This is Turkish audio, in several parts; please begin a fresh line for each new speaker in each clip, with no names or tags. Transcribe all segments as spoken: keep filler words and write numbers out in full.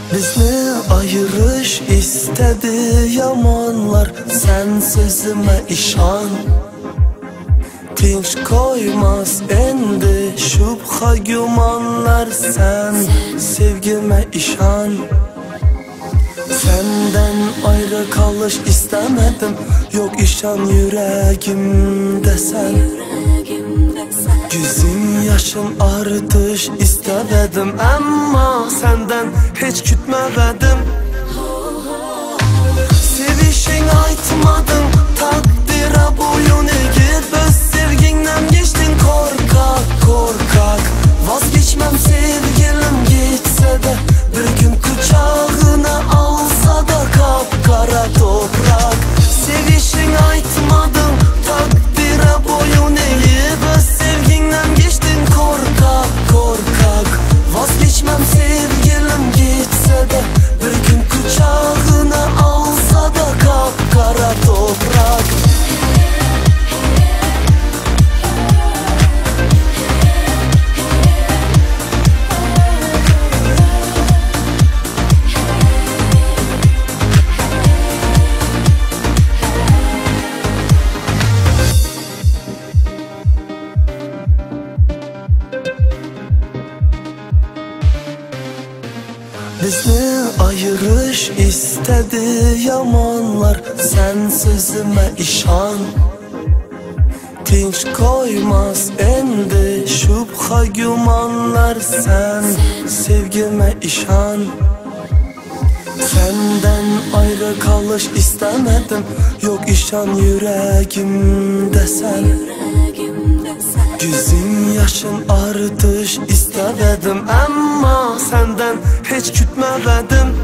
Bizni ayırış istedi yamanlar, sen sözüme işan. Tinch koymaz endi şüpha gümanlar, sen sevgime işan. Senden ayrı kalış istemedim, yok işan yüreğimde sen. Gözüm yaşın artış istemedim, ama senden hiç kütmemedim. Sevişin aytmadın, takdire boyun eğip öz sevginden geçtin korkak korkak. Vazgeçmem sevgilim, gitse de bir gün kucağına alsa da kapkara toprak. Sevişin aytmadın, takdire boyun eğip öz sevginden geçtin korkak korkak. Vazgeçmem sevgilim, gitse de bir gün kucağına alsa da kapkara toprak. Bizni ayırış istedi yamanlar, sen sözüme işan. Tinch koymaz endi şüpha gümanlar, sen sevgime işan. Senden ayrı kalış istemedim, yok işan yüreğimde sen. Gözüm yaşın artış istemedim, ama senden hiç kütmemedim.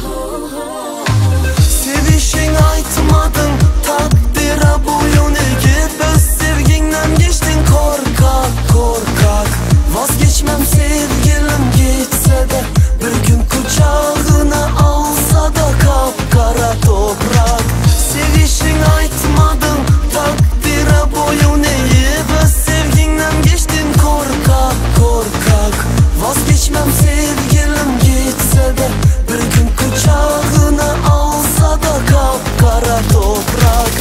Sevişin aytmadın, takdire boyun eğip öz sevginden geçtin korkak korkak. Vazgeçmem sevgilim, gitse de bir gün kucağına alsa da kapkara toprak. Sevişin aytmadın, takdire boyun eğip öz sevginden geçtin korkak korkak. Vazgeçmem sevgilim, gitse de bir gün kucağına alsa da kapkara toprak.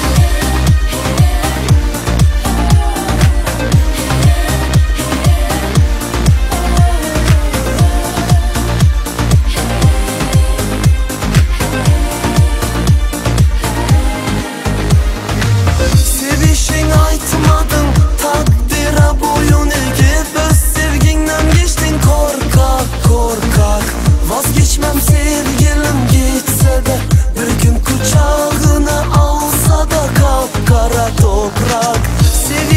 Sevişin aytmadın, takdire boyun eğip öz sevginden geçtin korkak korkak. Vazgeçmem sevgilim, gitse de bir gün kucağına alsa da kapkara toprak. Sevişin